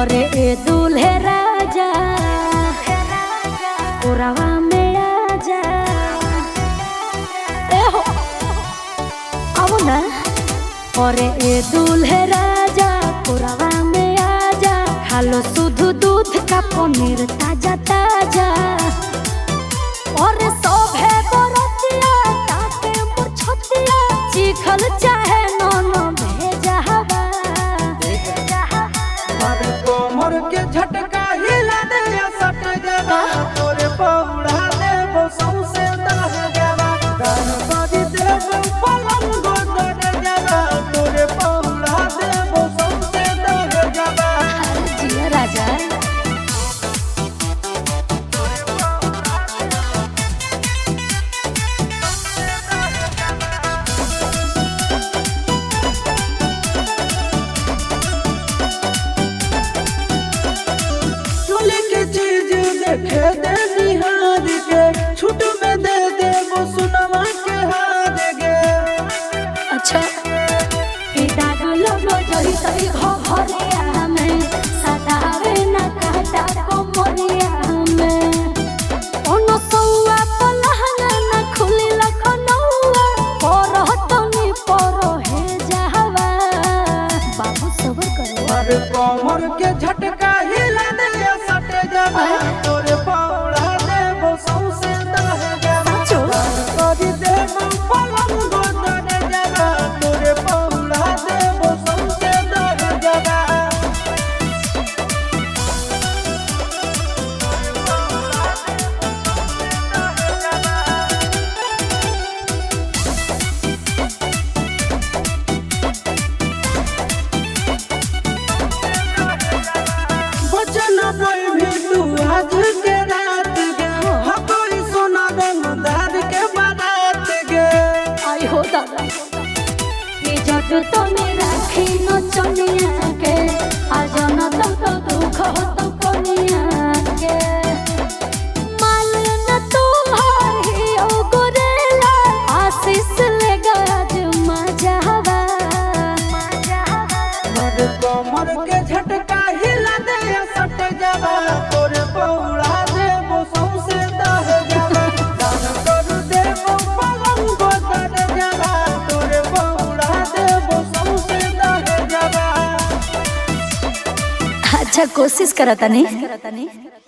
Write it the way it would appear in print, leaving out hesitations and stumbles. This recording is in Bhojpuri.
अरे ए दूल्हे राजा कोरावा में आजा ए हो आओ ना। अरे ए दूल्हे राजा कोरावा में आजा खालो शुद्ध दूध का पनीर ताजा ताजा। और सोभे बरतिया ताके मुछतिया चिखल चाहे नोनो भेजा हवा। कोमर के झटका हिला दे सट देवा तोरे पौड़ा देबो सौसे दह देवा दान बाजी देबो पलंग गोद देवा तोरे पौड़ा देबो सौसे दह देवा। जिया राजा देखे दे निहार के छूट में दे दे वो सुनवा के हार गे। अच्छा दाग लोगो जही तई घरिया में सदावे न काटा को मोरिया में कोनो सौआ पलहंगा न खुली लखनऊआ परहतनी पर हे जावा। बाबू सबर करो और कोमर के झटका हिला दे सट जावा तोरे पौड़ा देबो सौसे दह जावा करी देबो पलंग गोद जावा तोरे पौड़ा देबो सौसे दह जावा। बचना कोई भी तू आज के रात गे हकोई सोना रंगदार के बारात गे। आई हो दादा ये जट तो मेरा खीनो चनिया के आज न तो दुख हो तो कोनिया के माल न तू हरी ओ गोरेला आशीष लेगा आज मजावा। और कोमर के झटका हिला दे सट जावा तोरे पौड़ा देबो सौसे दह जावा दान कर देबो पलंग गोद जावा तोरे पौड़ा देबो सौसे दह जावा। अच्छा कोशिश करता नहीं।